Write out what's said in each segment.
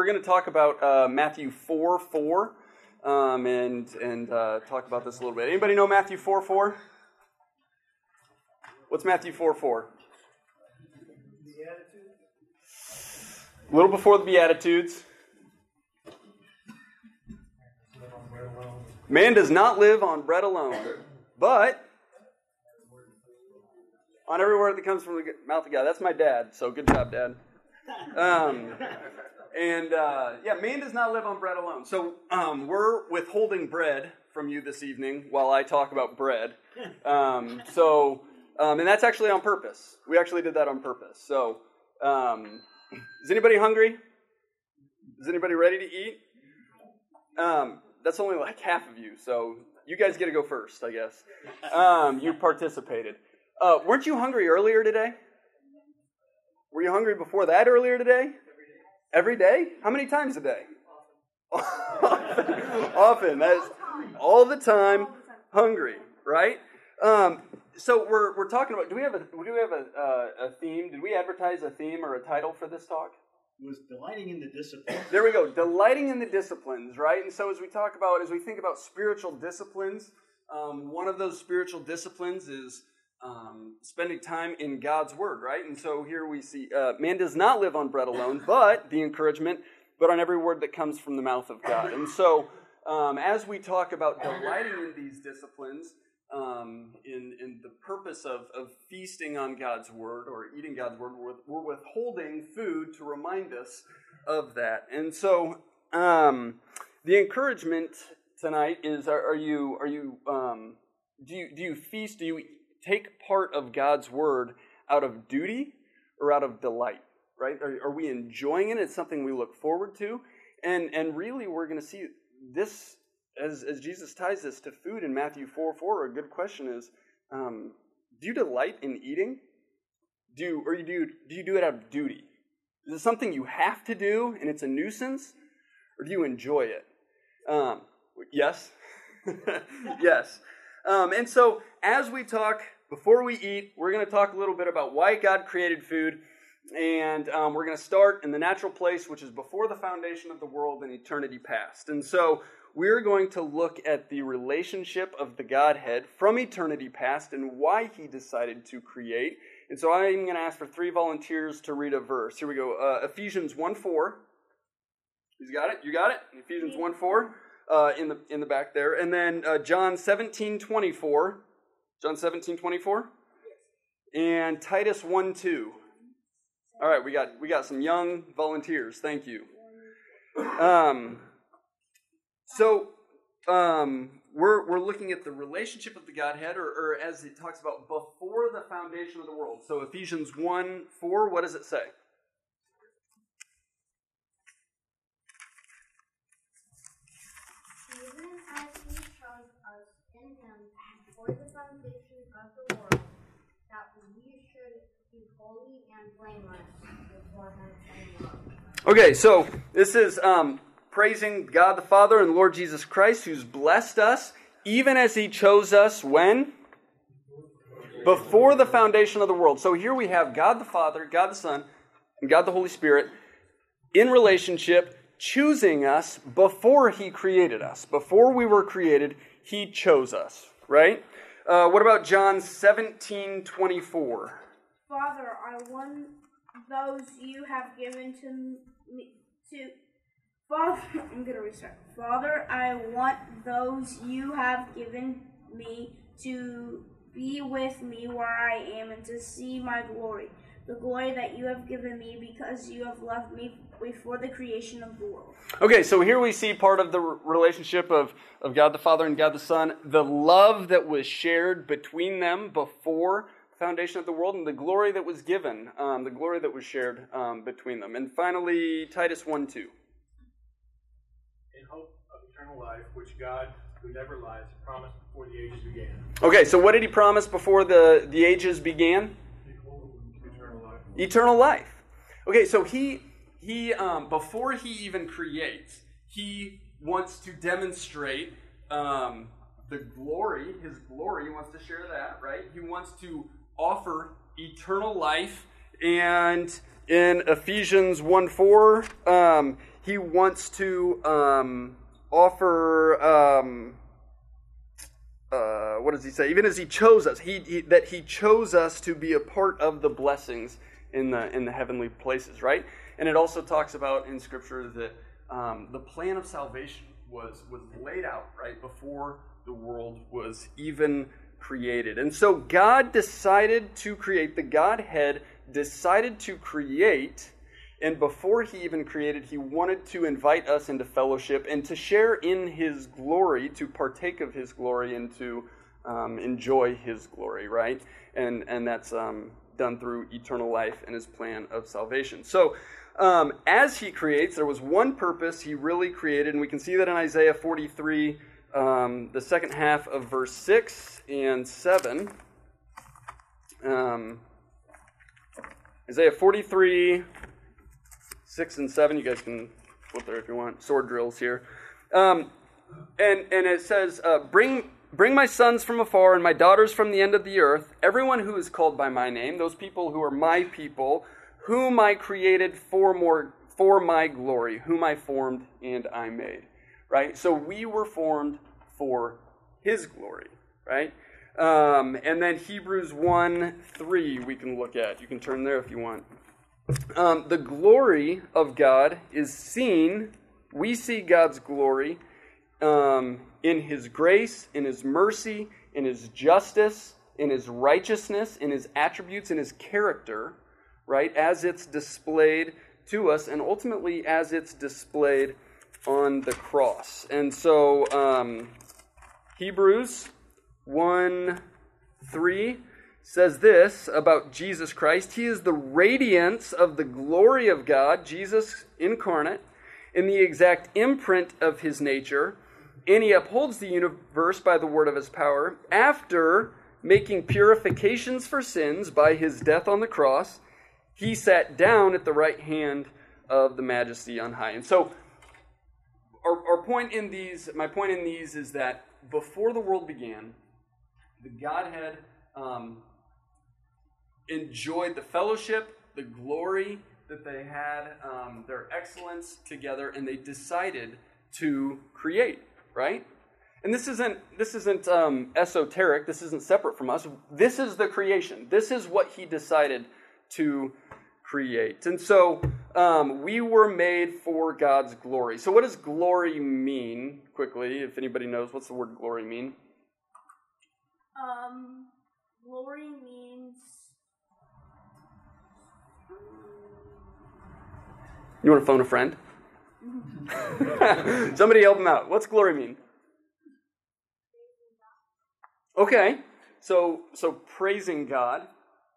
we're going to talk about Matthew 4:4, and talk about this a little bit. Anybody know Matthew 4:4? What's Matthew 4:4? A little before the Beatitudes. Man does not live on bread alone, but on every word that comes from the mouth of God. That's my dad, so good job, Dad. Man does not live on bread alone. So we're withholding bread from you this evening while I talk about bread. And that's actually on purpose. We actually did that on purpose. So, is anybody hungry? Is anybody ready to eat? That's only like half of you, so you guys get to go first, I guess. You participated. Weren't you hungry earlier today? Were you hungry before that earlier today? Every day? How many times a day? Often. That is all the time hungry, right? So we're talking about. Do we have a theme? Did we advertise a theme or a title for this talk? It was delighting in the disciplines. There we go. Delighting in the disciplines, right? And so as we think about spiritual disciplines, one of those spiritual disciplines is spending time in God's Word, right? And so here we see, man does not live on bread alone, but the encouragement, but on every word that comes from the mouth of God. And so as we talk about delighting in these disciplines, in the purpose of feasting on God's Word or eating God's Word, we're withholding food to remind us of that. And so the encouragement tonight is: do you feast? Do you take part of God's Word out of duty or out of delight? Right? Are we enjoying it? It's something we look forward to, and really we're going to see this. As Jesus ties this to food in Matthew 4:4, a good question is, do you delight in eating? Do you do it out of duty? Is it something you have to do and it's a nuisance? Or do you enjoy it? Yes? Yes. And so as we talk, before we eat, we're going to talk a little bit about why God created food. And we're going to start in the natural place, which is before the foundation of the world and eternity past. And so we're going to look at the relationship of the Godhead from eternity past and why He decided to create. And so I'm going to ask for 3 volunteers to read a verse. Here we go. Ephesians 1:4. Who's got it? You got it? Ephesians 1:4 in the back there. And then John 17:24. John 17:24. And Titus 1:2. All right, we got some young volunteers. Thank you. So we're looking at the relationship of the Godhead, or as it talks about, before the foundation of the world. So Ephesians 1:4, what does it say? Even as He chose us in Him before the foundation of the world, that we should be holy and blameless before Him in love. Okay, so this is praising God the Father and Lord Jesus Christ, who's blessed us, even as He chose us when? Before the foundation of the world. So here we have God the Father, God the Son, and God the Holy Spirit in relationship, choosing us before He created us. Before we were created, He chose us, right? What about John 17:24? Father, I want those you have given to me Father, I'm going to restart. Father, I want those you have given me to be with me where I am and to see my glory, the glory that you have given me because you have loved me before the creation of the world. Okay, so here we see part of the relationship of God the Father and God the Son, the love that was shared between them before the foundation of the world, and the glory that was given, the glory that was shared between them. And finally, Titus 1:2. In hope of eternal life, which God, who never lies, promised before the ages began. Okay, so what did He promise before the ages began? Eternal life. Eternal life. Okay, so he before He even creates, He wants to demonstrate the glory, His glory. He wants to share that, right? He wants to offer eternal life, and in Ephesians 1:4, he wants to offer, what does he say? Even as he chose us, that he chose us to be a part of the blessings in the heavenly places, right? And it also talks about in Scripture that the plan of salvation was laid out right before the world was even created. And so God decided to create, the Godhead decided to create, and before he even created, he wanted to invite us into fellowship and to share in his glory, to partake of his glory and to enjoy his glory, right? And that's done through eternal life and his plan of salvation. So as he creates, there was one purpose he really created, and we can see that in Isaiah 43, the second half of verse 6 and 7. Isaiah 43, 6 and 7. You guys can flip there if you want. Sword drills here. And it says, Bring my sons from afar and my daughters from the end of the earth, everyone who is called by my name, those people who are my people, whom I created for my glory, whom I formed and I made. Right? So we were formed for his glory. Right? And then Hebrews 1:3 we can look at. You can turn there if you want. The glory of God is seen. We see God's glory in his grace, in his mercy, in his justice, in his righteousness, in his attributes, in his character, right, as it's displayed to us, and ultimately as it's displayed on the cross. And so Hebrews 1:3 says this about Jesus Christ: He is the radiance of the glory of God, Jesus incarnate, in the exact imprint of his nature, and he upholds the universe by the word of his power. After making purifications for sins by his death on the cross, he sat down at the right hand of the Majesty on high. And so my point in these is that before the world began, the Godhead enjoyed the fellowship, the glory that they had, their excellence together, and they decided to create, right? And this isn't esoteric. This isn't separate from us. This is the creation. This is what he decided to create. And so we were made for God's glory. So what does glory mean, quickly, if anybody knows? What's the word glory mean? Glory means... You want to phone a friend? Somebody help him out. What's glory mean? Okay, so praising God.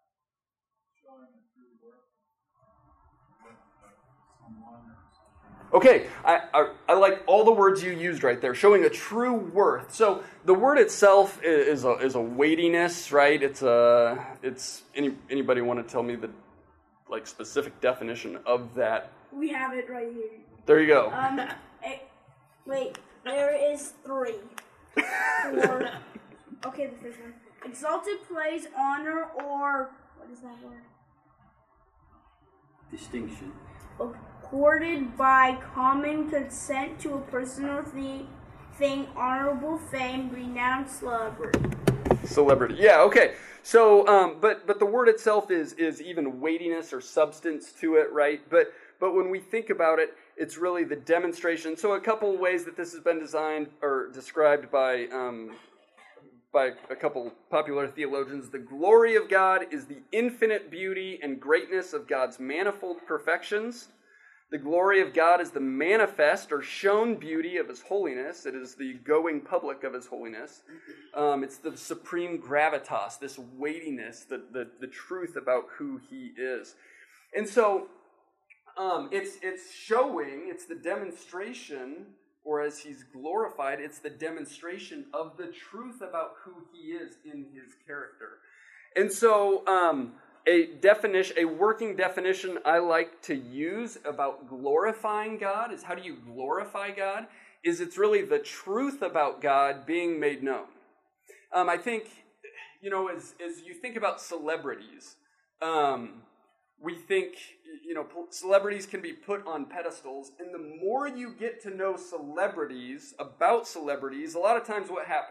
Okay, I like all the words you used right there, showing a true worth. So the word itself is a weightiness, right? It's anybody want to tell me the specific definition of that? We have it right here. There you go. Wait, there is 3. 4. Okay, the first one. Exalted praise, honor, or what is that word? Distinction. Accorded by common consent to a person or thing, honorable fame, renowned celebrity. Yeah, okay. So, but the word itself is even weightiness or substance to it, right? But when we think about it, it's really the demonstration. So a couple of ways that this has been designed or described by a couple popular theologians. The glory of God is the infinite beauty and greatness of God's manifold perfections. The glory of God is the manifest or shown beauty of his holiness. It is the going public of his holiness. It's the supreme gravitas, this weightiness, the truth about who he is. And so it's showing, it's the demonstration, or as he's glorified, it's the demonstration of the truth about who he is in his character. And so a working definition I like to use about glorifying God is, how do you glorify God? It's really the truth about God being made known. I think, as you think about celebrities, we think, celebrities can be put on pedestals, and the more you get to know celebrities, about celebrities, a lot of times what happens?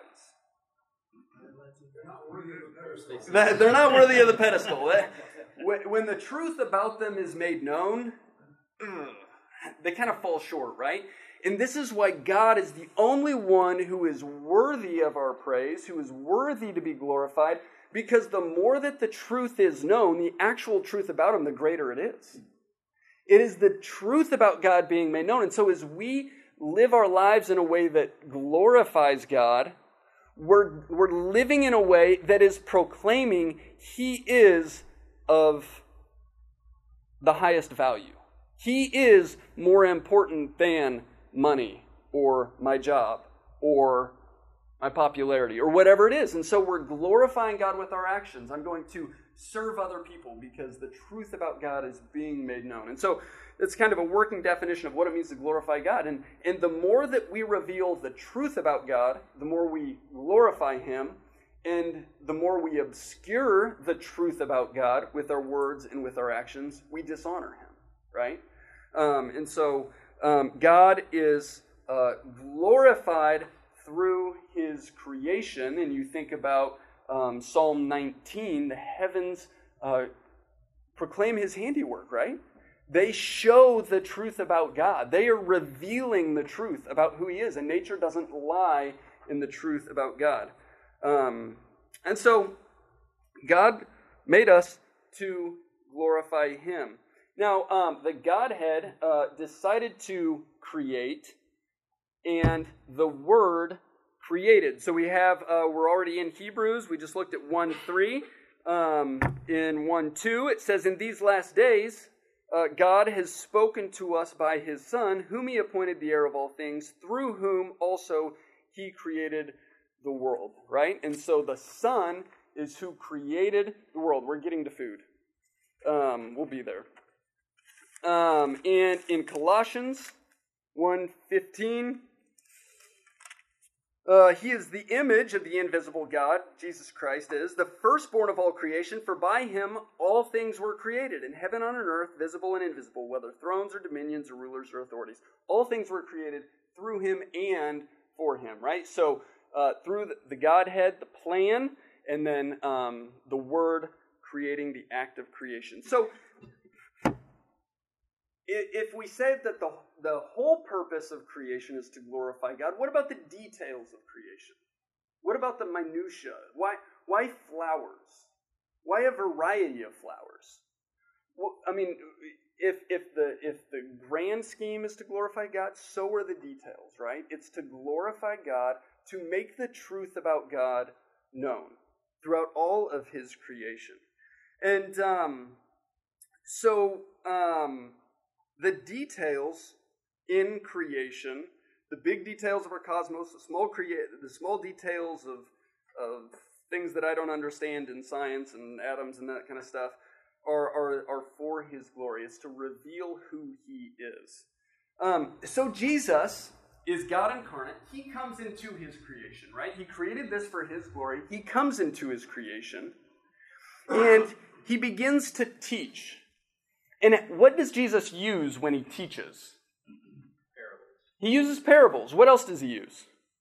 They're not worthy of the pedestal. When the truth about them is made known, they kind of fall short, right? And this is why God is the only one who is worthy of our praise, who is worthy to be glorified, because the more that the truth is known, the actual truth about Him, the greater it is. It is the truth about God being made known. And so as we live our lives in a way that glorifies God, we're living in a way that is proclaiming He is of the highest value. He is more important than money or my job or my popularity or whatever it is. And so we're glorifying God with our actions. I'm going to serve other people because the truth about God is being made known. And so it's kind of a working definition of what it means to glorify God. And the more that we reveal the truth about God, the more we glorify Him, and the more we obscure the truth about God with our words and with our actions, we dishonor Him, right? And so God is glorified through His creation. And you think about Psalm 19, the heavens proclaim His handiwork, right? They show the truth about God. They are revealing the truth about who He is. And nature doesn't lie in the truth about God. And so God made us to glorify Him. Now, the Godhead decided to create, and the Word created. So we have, we're already in Hebrews. We just looked at 1:3. In 1:2, it says, "In these last days, God has spoken to us by His Son, whom He appointed the heir of all things, through whom also He created the world," right? And so the Son is who created the world. We're getting to food. We'll be there. And in Colossians 1:15, He is the image of the invisible God, Jesus Christ is, the firstborn of all creation, for by Him all things were created, in heaven and on earth, visible and invisible, whether thrones or dominions or rulers or authorities. All things were created through Him and for Him, right? So through the Godhead, the plan, and then the Word creating the act of creation. So if we said that the whole purpose of creation is to glorify God, what about the details of creation? What about the minutia? Why flowers? Why a variety of flowers? Well, I mean, if the grand scheme is to glorify God, so are the details, right? It's to glorify God, to make the truth about God known throughout all of His creation. And the details in creation, the big details of our cosmos, the small details of things that I don't understand in science and atoms and that kind of stuff, are for His glory. It's to reveal who He is. So Jesus is God incarnate. He comes into His creation, right? He created this for His glory. He comes into His creation, and He begins to teach. And what does Jesus use when He teaches? Parables. He uses parables. What else does He use?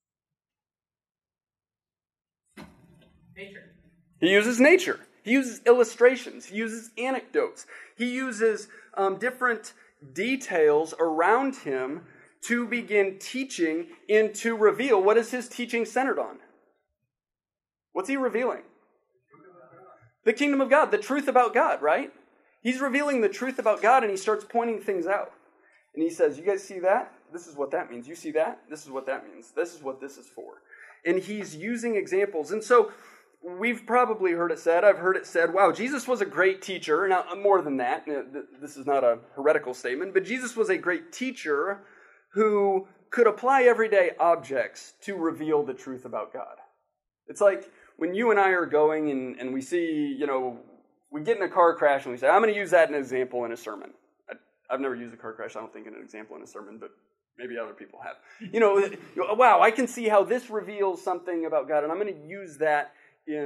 Nature. He uses nature. He uses illustrations. He uses anecdotes. He uses different details around Him to begin teaching and to reveal. What is His teaching centered on? What's He revealing? The kingdom of God, the truth about God, right? He's revealing the truth about God, and He starts pointing things out. And He says, you guys see that? This is what that means. You see that? This is what that means. This is what this is for. And He's using examples. And so we've probably heard it said, I've heard it said, wow, Jesus was a great teacher. Now, more than that, this is not a heretical statement, but Jesus was a great teacher who could apply everyday objects to reveal the truth about God. It's like when you and I are going and we see, we get in a car crash and we say, I'm going to use that as an example in a sermon. I've never used a car crash, I don't think, in an example in a sermon, but maybe other people have. Wow, I can see how this reveals something about God, and I'm going to use that in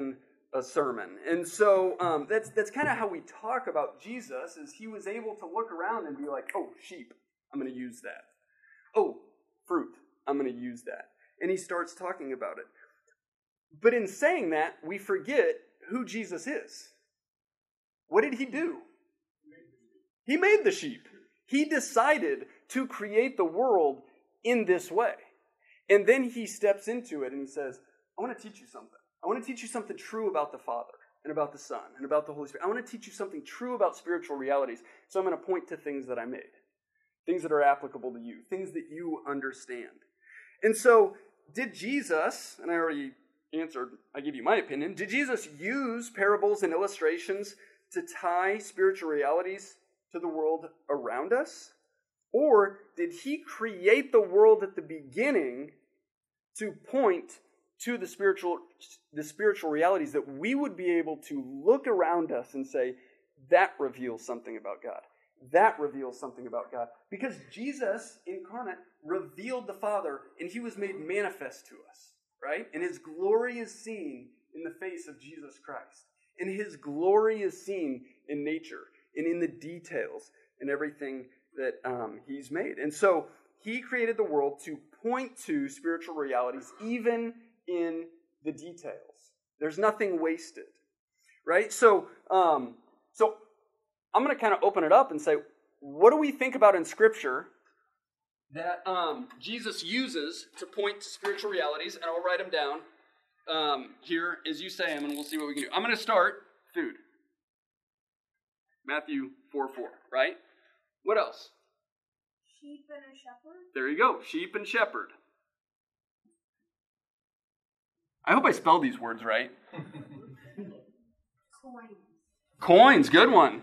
a sermon. And so that's kind of how we talk about Jesus, is he was able to look around and be like, oh, sheep, I'm going to use that. Oh, fruit, I'm going to use that. And he starts talking about it. But in saying that, we forget who Jesus is. What did he do? He made the sheep. He decided to create the world in this way. And then he steps into it and he says, I want to teach you something. I want to teach you something true about the Father and about the Son and about the Holy Spirit. I want to teach you something true about spiritual realities. So I'm going to point to things that I made, things that are applicable to you, things that you understand. And so did Jesus, and I already answered, I give you my opinion, did Jesus use parables and illustrations to tie spiritual realities to the world around us? Or did he create the world at the beginning to point to the spiritual realities that we would be able to look around us and say, that reveals something about God. That reveals something about God. Because Jesus, incarnate, revealed the Father, and he was made manifest to us, right? And his glory is seen in the face of Jesus Christ. And his glory is seen in nature and in the details and everything that he's made. And so he created the world to point to spiritual realities, even in the details. There's nothing wasted, right? So I'm going to kind of open it up and say, what do we think about in Scripture that Jesus uses to point to spiritual realities? And I'll write them down here as you say them, and we'll see what we can do. I'm going to start food. Matthew 4:4, right? What else? Sheep and a shepherd. There you go, sheep and shepherd. I hope I spelled these words right. Coins. Coins, good one.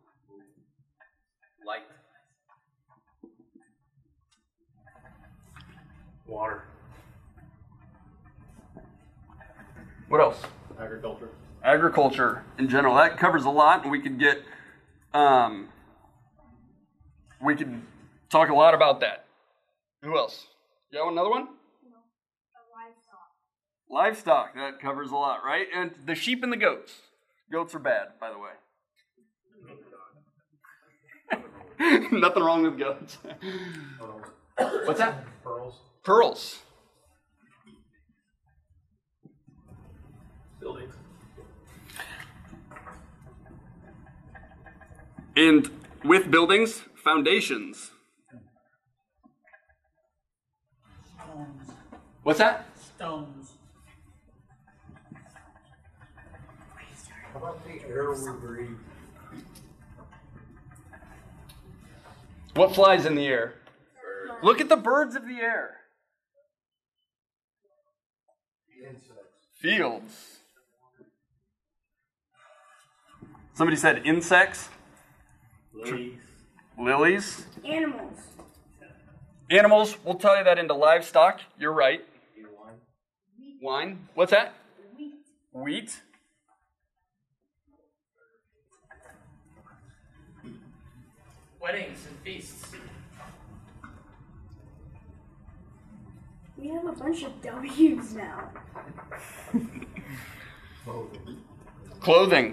Light. Water. What else? Agriculture. Agriculture in general. That covers a lot, and we could get, we could talk a lot about that. Who else? You got another one? No. Livestock. Livestock, that covers a lot, right? And the sheep and the goats. Goats are bad, by the way. Nothing wrong with goats. Pearls. What's that? Pearls. Pearls. Buildings. And with buildings, foundations. Stones. What's that? Stones. How about the air we breathe? What flies in the air? Look at the birds of the air. Insects. Fields. Somebody said insects. Lilies. Lilies. Animals. Animals, we'll tie that into livestock. You're right. Wine. Wine. What's that? Wheat. Wheat. Weddings and feasts. We have a bunch of W's now. Clothing.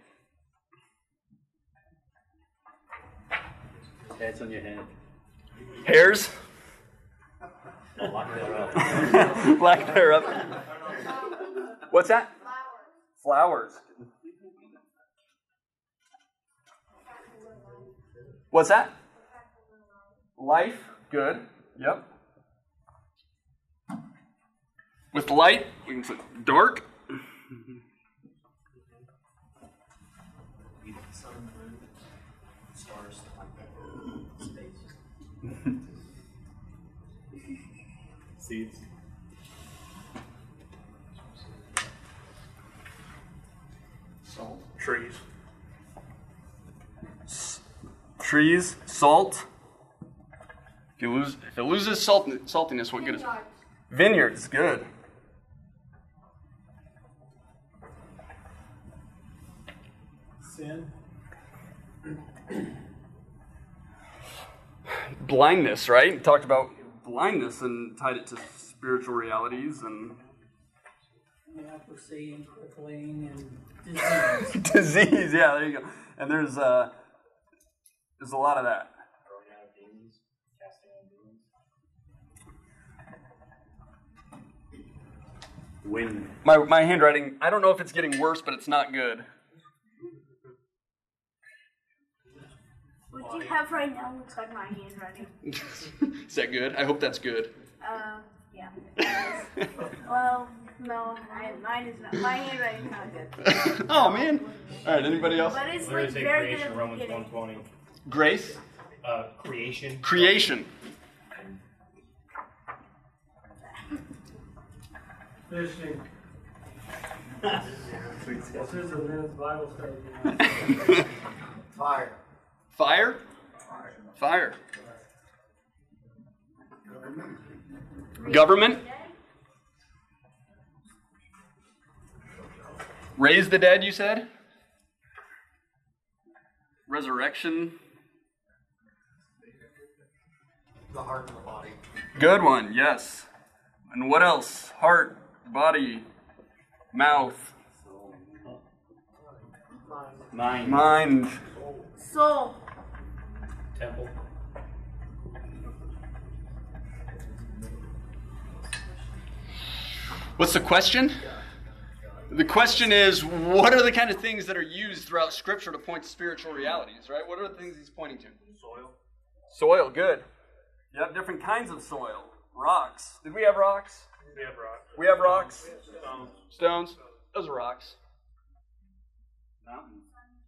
Hats on your head. Hairs. Lock that up. Black thereof. What's that? Flowers. What's that? Life. Good. Yep. With light, we can say dark. Sun, moon, stars, like that. Space. Seeds. Salt. Trees. Trees, salt. If it loses saltiness, what good is it? Vineyards, good. Sin. Blindness, right? Talked about blindness and tied it to spiritual realities and Leprosy and crippling and disease. Disease, yeah, there you go. And there's a lot of that. Throwing out demons, casting out demons. Wind. My handwriting, I don't know if it's getting worse, but it's not good. What you have right now looks like my handwriting. Is that good? I hope that's good. Yeah. Well, no, mine is not. My handwriting's not good. Oh, man. All right, anybody else? But it's Where like is it very good creation? at the Romans beginning. 1:20. Grace? Creation. Creation. Fishing. This is a man's Bible study. Fire. Fire? Fire. Government? Raise the dead, you said? Resurrection? The heart and the body. Good one, yes. And what else? Heart, body, mouth, mind. Soul. Temple. What's the question? The question is, what are the kind of things that are used throughout Scripture to point to spiritual realities, right? What are the things he's pointing to? Soil. Soil, good. Yep, different kinds of soil. Rocks. Did we have rocks? We have rock. We have rocks. Stones. Stones. Those are rocks. Mountains.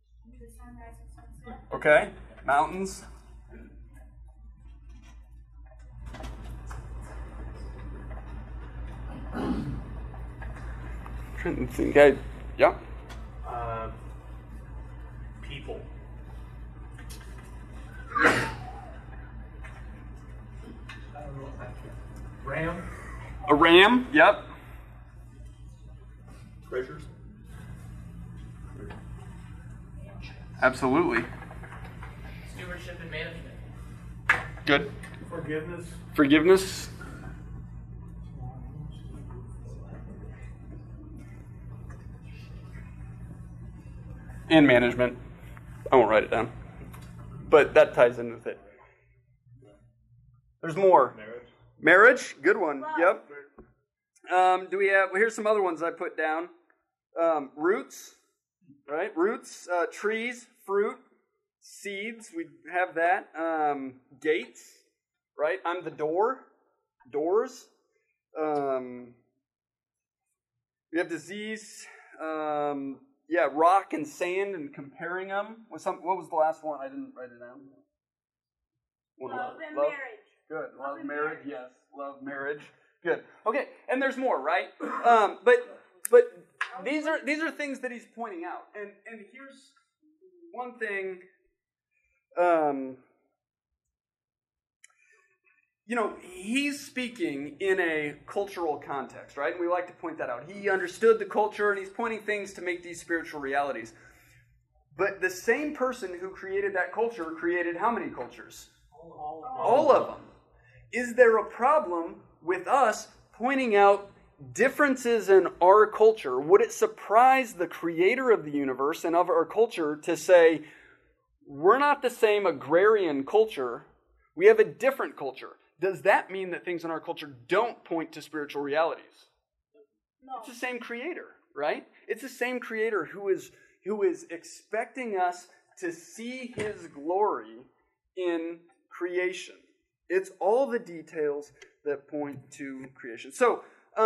Okay. Mountains. Trying to think. Yeah. People. Ram. A ram. Yep. Treasures. Absolutely. Stewardship and management. Good. Forgiveness. Forgiveness. And management. I won't write it down. But that ties in with it. There's more. Marriage. Marriage. Good one. Yep. Do we have, well, here's some other ones I put down. Roots. Right? Roots. Trees. Fruit. Seeds. We have that. Gates. Right? I'm the door. Doors. We have disease. Yeah, rock and sand and comparing them. What was the last one? I didn't write it down. Love and marriage. Good. Love Love, and marriage. marriage. Yes. Love, marriage. Good. Okay. And there's more, right? But these are things that he's pointing out. And here's one thing. He's speaking in a cultural context, right? And we like to point that out. He understood the culture, and he's pointing things to make these spiritual realities. But the same person who created that culture created how many cultures? All of them. Is there a problem with us pointing out differences in our culture? Would it surprise the creator of the universe and of our culture to say, we're not the same agrarian culture, we have a different culture? Does that mean that things in our culture don't point to spiritual realities? No. It's the same creator, right? It's the same creator who is expecting us to see his glory in creation. It's all the details that point to creation. So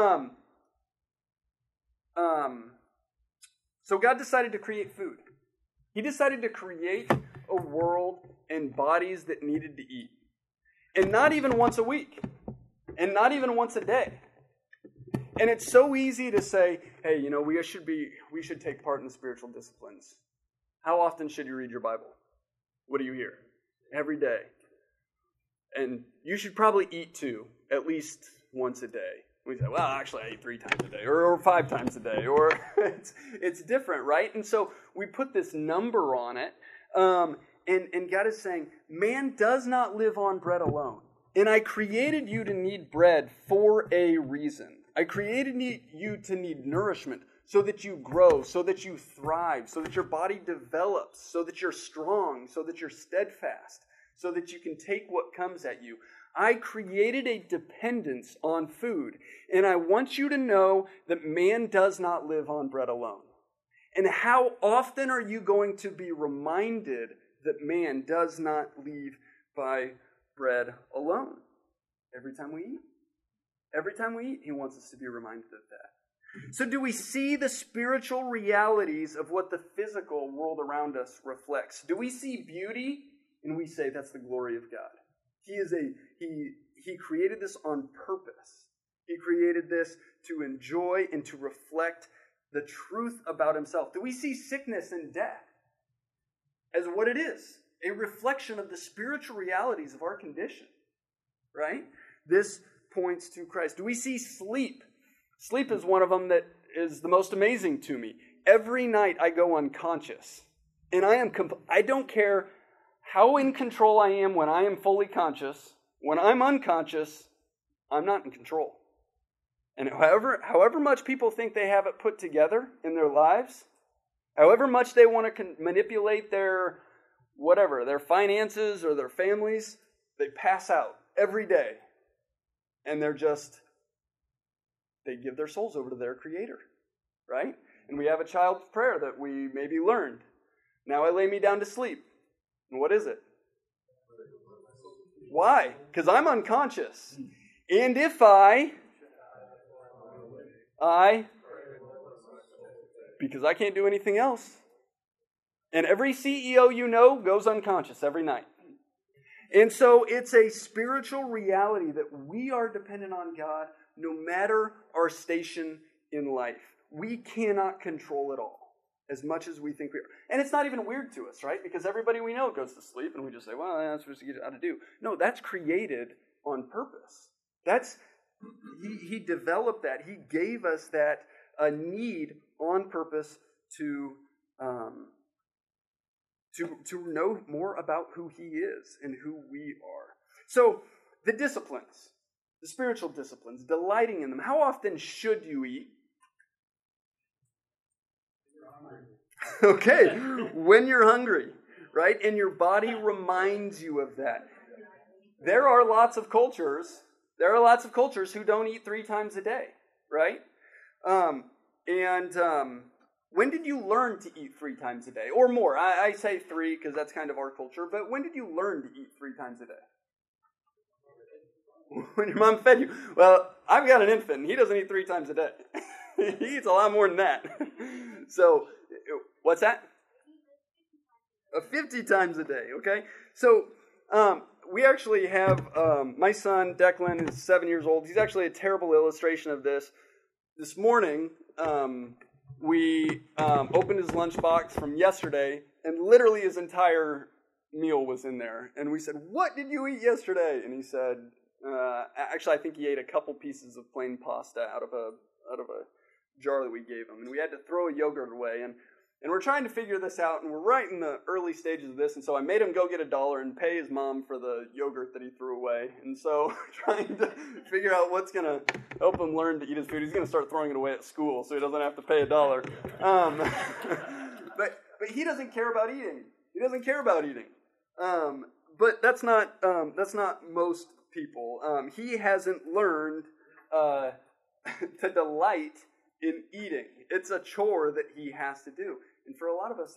God decided to create food. He decided to create a world and bodies that needed to eat. And not even once a week. And not even once a day. And it's so easy to say, hey, we should take part in the spiritual disciplines. How often should you read your Bible? What do you hear? Every day. And you should probably eat too, at least once a day. We say, well, actually, I eat 3 times a day, or 5 times a day, or it's different, right? And so we put this number on it, and God is saying, man does not live on bread alone. And I created you to need bread for a reason. I created you to need nourishment so that you grow, so that you thrive, so that your body develops, so that you're strong, so that you're steadfast, so that you can take what comes at you. I created a dependence on food, and I want you to know that man does not live on bread alone. And how often are you going to be reminded that man does not live by bread alone? Every time we eat. Every time we eat, he wants us to be reminded of that. So do we see the spiritual realities of what the physical world around us reflects? Do we see beauty and we say that's the glory of God? He created this on purpose. He created this to enjoy and to reflect the truth about himself. Do we see sickness and death as what it is? A reflection of the spiritual realities of our condition, right? This points to Christ. Do we see sleep? Sleep is one of them that is the most amazing to me. Every night I go unconscious. And I don't care how in control I am when I am fully conscious. When I'm unconscious, I'm not in control. And however much people think they have it put together in their lives, however much they want to manipulate their finances or their families, they pass out every day. And they give their souls over to their Creator, right? And we have a child's prayer that we maybe learned. Now I lay me down to sleep. And what is it? Why? Because I'm unconscious. And if because I can't do anything else. And every CEO you know goes unconscious every night. And so it's a spiritual reality that we are dependent on God no matter our station in life. We cannot control it all as much as we think we are. And it's not even weird to us, right? Because everybody we know goes to sleep and we just say, well, that's what you got to do. No, that's created on purpose. He developed that. He gave us that need on purpose to know more about who he is and who we are. So the disciplines, the spiritual disciplines, delighting in them. How often should you eat? Okay, when you're hungry, right? And your body reminds you of that. There are lots of cultures who don't eat 3 times a day, right? When did you learn to eat 3 times a day? Or more. I say 3 because that's kind of our culture, but when did you learn to eat 3 times a day? When your mom fed you. Well, I've got an infant, and he doesn't eat 3 times a day. He eats a lot more than that. So, what's that? 50 times a day, okay? So, we actually have, my son, Declan, is 7 years old. He's actually a terrible illustration of this. This morning, we opened his lunchbox from yesterday, and literally his entire meal was in there. And we said, "What did you eat yesterday?" And he said, actually, I think he ate a couple pieces of plain pasta out of a jar that we gave him. And we had to throw a yogurt away. And we're trying to figure this out, and we're right in the early stages of this. And so I made him go get $1 and pay his mom for the yogurt that he threw away. And so trying to figure out what's going to help him learn to eat his food. He's going to start throwing it away at school so he doesn't have to pay $1. But he doesn't care about eating. He doesn't care about eating. But that's not most people. He hasn't learned to delight in eating. It's a chore that he has to do. And for a lot of us,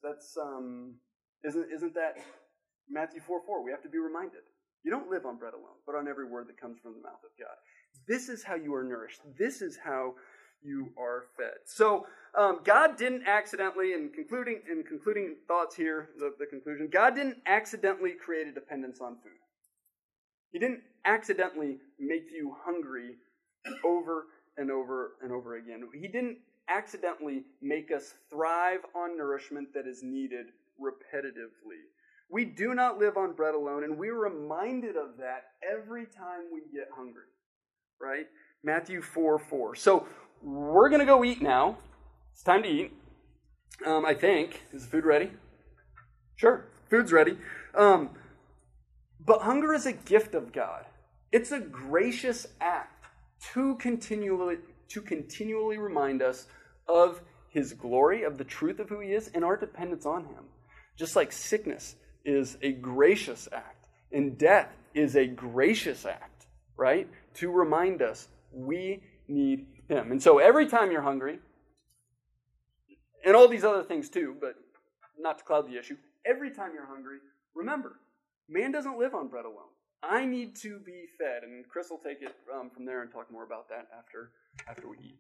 isn't that Matthew 4:4? We have to be reminded. You don't live on bread alone, but on every word that comes from the mouth of God. This is how you are nourished. This is how you are fed. So God didn't accidentally, in concluding thoughts here, the conclusion, God didn't accidentally create a dependence on food. He didn't accidentally make you hungry over and over and over again. He didn't accidentally make us thrive on nourishment that is needed repetitively. We do not live on bread alone, and we're reminded of that every time we get hungry, right? Matthew 4:4. So we're going to go eat now. It's time to eat, I think. Is the food ready? Sure, food's ready. But hunger is a gift of God. It's a gracious act to continually remind us of his glory, of the truth of who he is, and our dependence on him. Just like sickness is a gracious act, and death is a gracious act, right? To remind us we need him. And so every time you're hungry, and all these other things too, but not to cloud the issue, every time you're hungry, remember, man doesn't live on bread alone. I need to be fed. And Chris will take it from there and talk more about that after we eat.